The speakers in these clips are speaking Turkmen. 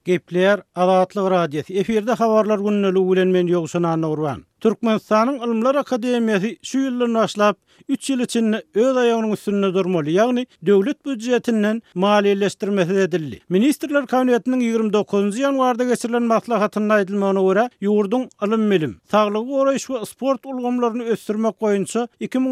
Gepler Azatlyk radiosu. Eferde habarlar günnäli bilen men Ýogşan Nurwan. Türkmenistanyň Ilmlar Akademiýasy şu ýyldan başlap 3 ýyl içinde öz aýagynyň üstünde durmaly, ýagny döwlet büdjetinden maliýeleşdirmesi edildi. Ministrler Kabinetiniň 29-njy ýanwarda geçirilen maslahatyna aýdylmagyna görä, ýurdun ilm bilim, saglygy goraýyş we sport ulgamlaryny ösdürmek boýunça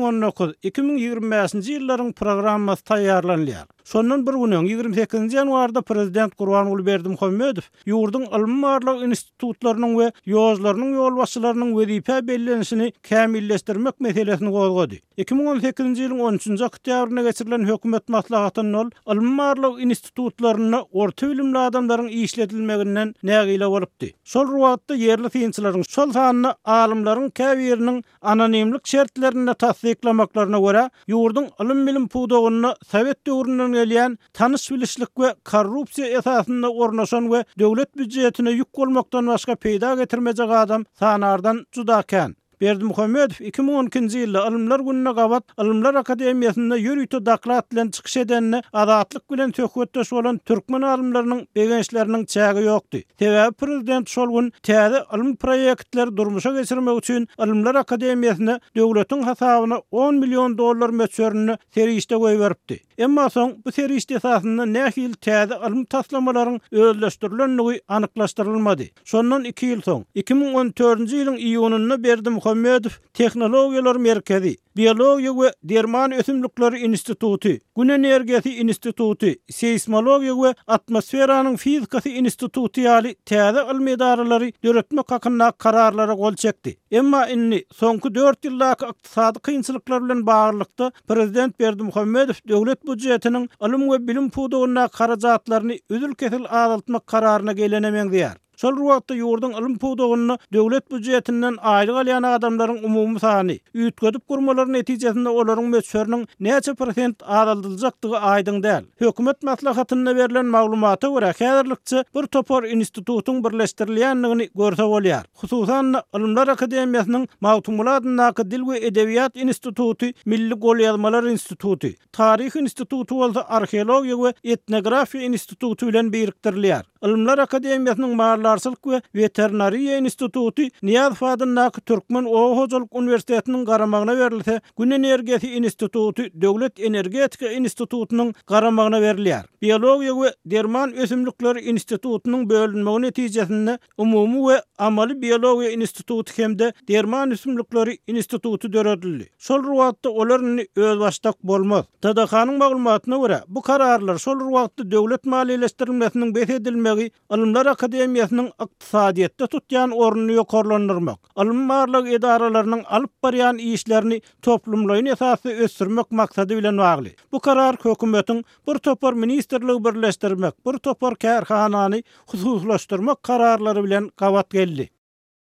2019-2025-nji ýyllaryň programmasy taýýarlanýar. Şondan bir günden 28-nji ýanwarda Prezident Gurbanuly Berdimuhammedow ýurdun ilm-barlyk institutlarynyň we ýozlarynyň ýolbaşçylarynyň wezipe bellenişini kämilleşdirmek meselesini gozgady. 2018-nji ýylyň 13-nji oktýabryna geçirilen hökümet maslahatynyň ilm-barlyk institutlaryna orta bilimli adamlaryň işletilmeginden nägile bolupdy. Şol wagtda yerli fiýinçiläriň şol sanyny alymlaryň käbiriniň anonimlik şertlerini tasdiklamaklarına görä ýurdun ilm bilim pudogyny Sowet döwründen gelýän tanış bilişlik we korrupsiýa esasynda ornaşan we döwlet büdjetine ýük bolmakdan başga peýda getirmejek adam sanardan judakan. Berdimuhammedow 2012-nji ýylda Ilmlar gününe gabat Ilmlar Akademiýasynda ýürüýte daklat bilen çykyş edenine azatlyk bilen töhfetdeş bolan türkmen alymlarynyň begençleriniň çägi ýokdy. Sebäbi prezident şol gün täze ilm proýektleri durmuşa geçirmek üçin Ilmlar Akademiýasyna döwletiň hasabyna $10 milyon möçberini serişde goýberipdi. Emma soň bu serişde esasynda nähil täze ilm taslamalaryň özleşdirilenligi anyklaşdyrylmady. Şondan 2 ýyl soň 2014-nji ýylyň iýunynda Berdimuhammedow Tehnologiýalar Merkezi, Biologiýa we Derman Ösümlikleri Institutu, Gün Energiýasy Institutu, Seismologiýa we Atmosferanyň Fizikasy Institutu ýaly täze ilm edaralary ýöretmek hakynda kararlara gol çekdi. Emma inni soňky 4 ýyldaky ykdysady kynçylyklar bilen baglykda Prezident Berdimuhammedow döwlet budjetiniň ilm we bilim pudogyna karajatlaryny üzül-kesil azaltmak kararyna gelenemeň diýär. Şol wagtda ýurdun ilm pudogyny döwlet budjetinden aýlyk alýan adamlaryň umumy sany üýtgedip gurmalary netijesinde olaryň möçberiniň näçe prosent azaldyljakdygy aýdyň däl. Hökümet maslahatyna berilen maglumata görä häzirlikçe bir topar institutuň birleşdirilýändigini görse bolýar. Hususan Ilmlar Akademiýasynyň Mawtumuladynaky Dil we Edebiýat Institutu, Milli Golýazmalar Institutu, Tarih Institutu bolsa Arheologiýa we Etnografiýa Institutu bilen birikdirilýär. Ilmlar Akademiýasynyň Malarçylyk we Veterinariýa Institutu Niýazow adynaky Türkmen Owa Hojalyk Universitetiniň garamagyna berilse, Gün Energiýasy Institutu Döwlet Energetika Institutunyň garamagyna berilýär. Biologiýa we Derman Ösümlikleri Institutunyň bölünmegi netijesinde Umumy we Amaly Biologiýa Institutu hemde Derman Ösümlikleri Institutu döredildi. Şol wagtda olaryň öz başdak bolmaz. TDK-nyň maglumatyna görä, bu kararlar şol wagtda döwlet maliýeleşdirilmesiniň besedilmegi Ilmlar Akademiýasynyň ykdysadyýetde tutýan ornuny ýokarlandyrmak, ilm barlyk edaralarynyň alyp barýan işlerini toplumlaryň esasy ösdürmek maksady bilen bagly. Bu karar hökümetiň bir topar ministrligi birleşdirmek, bir topar kärhanany hususlaşdyrmak kararlary bilen gabat geldi.